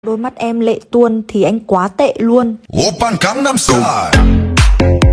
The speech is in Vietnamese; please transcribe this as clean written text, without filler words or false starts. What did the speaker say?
Đôi mắt em lệ tuôn thì anh quá tệ luôn. Oppan Gangnam Style.